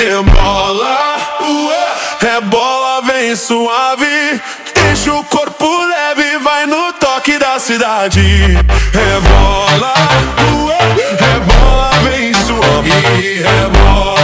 Rebola, rebola, vem suave, deixa o corpo leve, vai no toque da cidade. Rebola, rebola, vem suave, rebola.